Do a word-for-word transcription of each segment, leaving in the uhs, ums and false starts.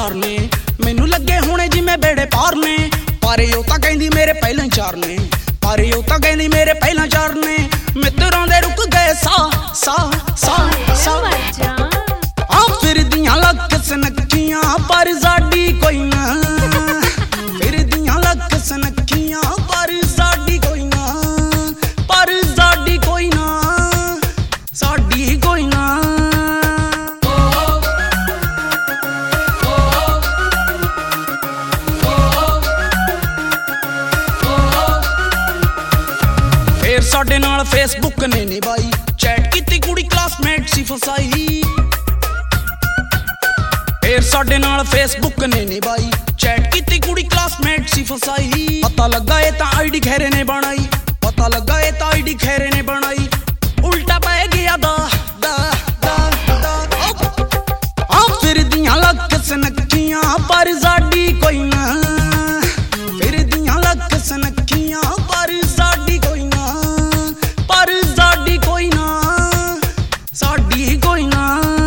यार ने मैनू लगे हुणे जिमें बेड़े पार ने पर ओ तां कहंदी मेरे पहले चार ने पर ओ तां कहंदी मेरे पहले चार ने मित्रों दे रुक गए सा सा सा सा आ फिर दियां लख सनखियां पर साडी कोई ना फिर दियां लख सनखियां पर साडी कोई ना पर साडी कोई ना साडी कोई ना फिर साडे नाल फेसबुक ने निभाई चैट कीती कुड़ी क्लासमेट सी फसाई फिर साडे नाल फेसबुक ने निभाई चैट कीती कुड़ी क्लासमेट सी फसाई पता लगा ए तां आईडी खैरे ने बनाई पता लगा ए तां आईडी खैरे ने बनाई उल्टा पै गया दा दा दा दा आ फिर दियां लख सनखियां पर साडी कोई ना फिर दियां लख सनखियां पर साडी कोई ना पर साडी कोई ना साडी कोई ना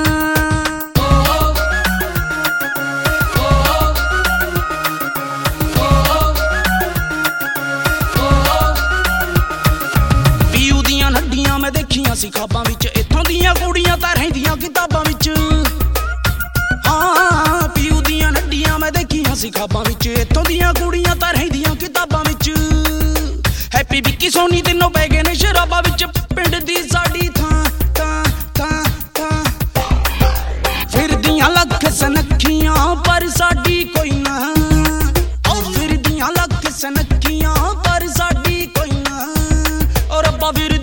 पीयू दियां नड्डियां मैं देखियां सी खाबां विच इत्थों दियां कुड़ियां तां रहिंदियां किताबां विच हाँ पीयू दियां नड्डियां मैं देखियां सी खाबां विच इत्थों दियां कुड़ियां तां रहिंदियां किताबां विच हैप्पी विक्की सोनी तिन्नों पै गए ने शराबां विच पिंड दी साडी थां थां थां थां फिर दियां लख सनखियां पर साडी कोई ना ओ फिर दियां लख सनखियां पर साडी कोई ना और रब्बा फिर